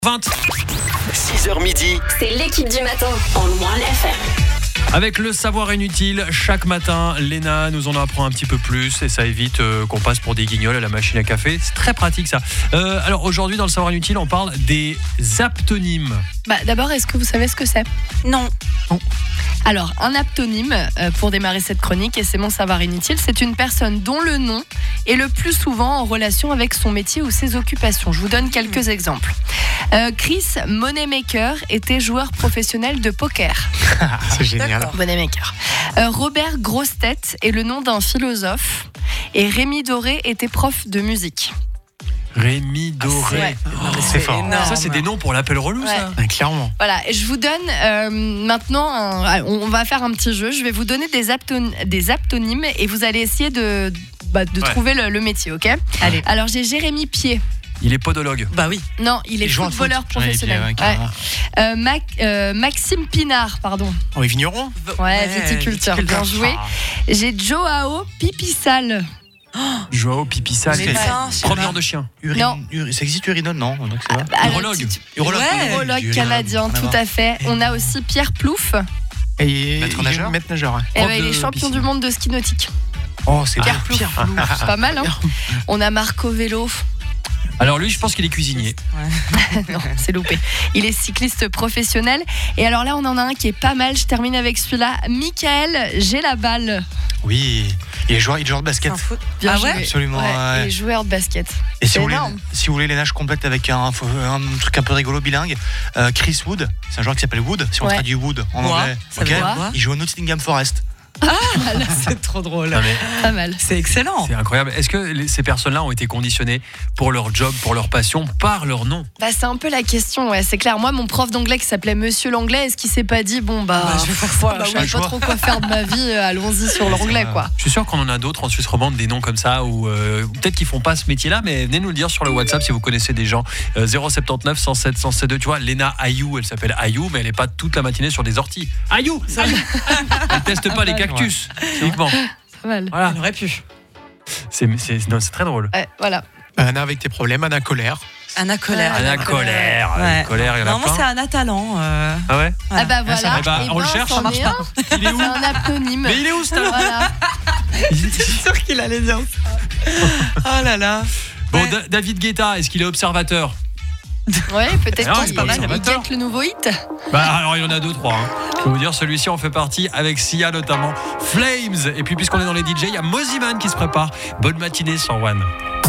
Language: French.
20. 6h midi. C'est l'équipe du matin en One FM. Avec le savoir inutile, chaque matin, Léna nous en apprend un petit peu plus et ça évite qu'on passe pour des guignols à la machine à café. C'est très pratique ça. Alors aujourd'hui, dans le savoir inutile, on parle des aptonymes. D'abord, est-ce que vous savez ce que c'est ? Non. Alors, un aptonyme, pour démarrer cette chronique, et c'est mon savoir inutile, c'est une personne dont le nom est le plus souvent en relation avec son métier ou ses occupations. Je vous donne quelques exemples. Chris Moneymaker était joueur professionnel de poker. C'est génial. Moneymaker. Robert Grossetête est le nom d'un philosophe. Et Rémi Doré était prof de musique. Rémi Doré. Ouais. C'est fort. énorme. Ça, c'est des noms pour l'appel relou, ça. Clairement. Voilà, et je vous donne maintenant, on va faire un petit jeu. Je vais vous donner des aptonymes et vous allez essayer de trouver le métier, ok ? Allez. Alors j'ai Jérémy Pied. Il est podologue. Bah oui. Non, il est joue au footballeur foot. professionnel. Ouais, carrément. Maxime Pinard, pardon. Oui, vigneron. Ouais, viticulteur, bien joué. J'ai Joao Pipissal. Joao Pipissal, Mais ça, je sais promeneur pas. de chiens. Non. Ça existe urinol, non? Donc c'est ça. Urologue. Urologue. Ouais. Urologue canadien, tout à fait. On a aussi Pierre Plouffe. Et Maître nageur. Ouais. Eh Prof ben, il de est champion piscine. du monde de ski nautique. Oh, c'est Pierre bien. Plouffe. C'est pas mal, hein. On a Marco Vélo. Alors lui, je pense qu'il est cuisinier. Non, c'est loupé. Il est cycliste professionnel. Et alors là, on en a un qui est pas mal. Je termine avec celui-là. Michael Gélaballe. Oui. Il est joueur de basket. C'est un foot. Bien Ah joué. ouais ? Absolument. Ouais, Ouais. il est joueur de basket. Et si C'est vous, voulez, énorme. si vous voulez les nages complètes avec un truc un peu rigolo bilingue, Chris Wood, c'est un joueur qui s'appelle Wood, si on Ouais. traduit Wood en Quoi anglais. Ça veut dire quoi ? Il joue au Nottingham Forest. C'est trop drôle. Non, mais Pas mal. C'est excellent. c'est incroyable. Est-ce que ces personnes-là ont été conditionnées pour leur job, pour leur passion, par leur nom ? C'est un peu la question, ouais, c'est clair. Moi, mon prof d'anglais qui s'appelait Monsieur l'anglais, est-ce qu'il s'est pas dit, je vais faire ça. voilà, Bah je oui. savais pas trop quoi faire de ma vie, allons-y sur l'anglais, quoi. Je suis sûr qu'on en a d'autres en Suisse romande, des noms comme ça, ou peut-être qu'ils font pas ce métier-là, mais venez nous le dire sur le WhatsApp si vous connaissez des gens. 079 107 107 2. Tu vois, Léna Ayou, elle s'appelle Ayou, mais elle est pas toute la matinée sur des orties. Ayou, elle teste pas les cactus. Uniquement. Pas mal. Voilà. On aurait pu. C'est très drôle. Ouais, voilà. Anna avec tes problèmes, Anna colère. Anna Colère. Anna Colère. Ouais. Colère, il y en a Normalement, c'est plein. Anna Talent. Ah ouais? Ah bah voilà. Eh ben, on le cherche, c'en ça marche est pas. un. Il est où? C'est un aptonyme. Mais il est où, ce talent? Voilà. Je suis sûre qu'il allait dire ça. Oh là là. Bon, Ouais. David Guetta, est-ce qu'il est observateur? Ouais, peut-être Non, qu'il c'est pas mal, il amateur. guette le nouveau hit. Alors il y en a 2-3. Je peux vous dire, celui-ci en fait partie avec Sia notamment. Flames. Et puis puisqu'on est dans les DJ, il y a Moziman qui se prépare. Bonne matinée sur One.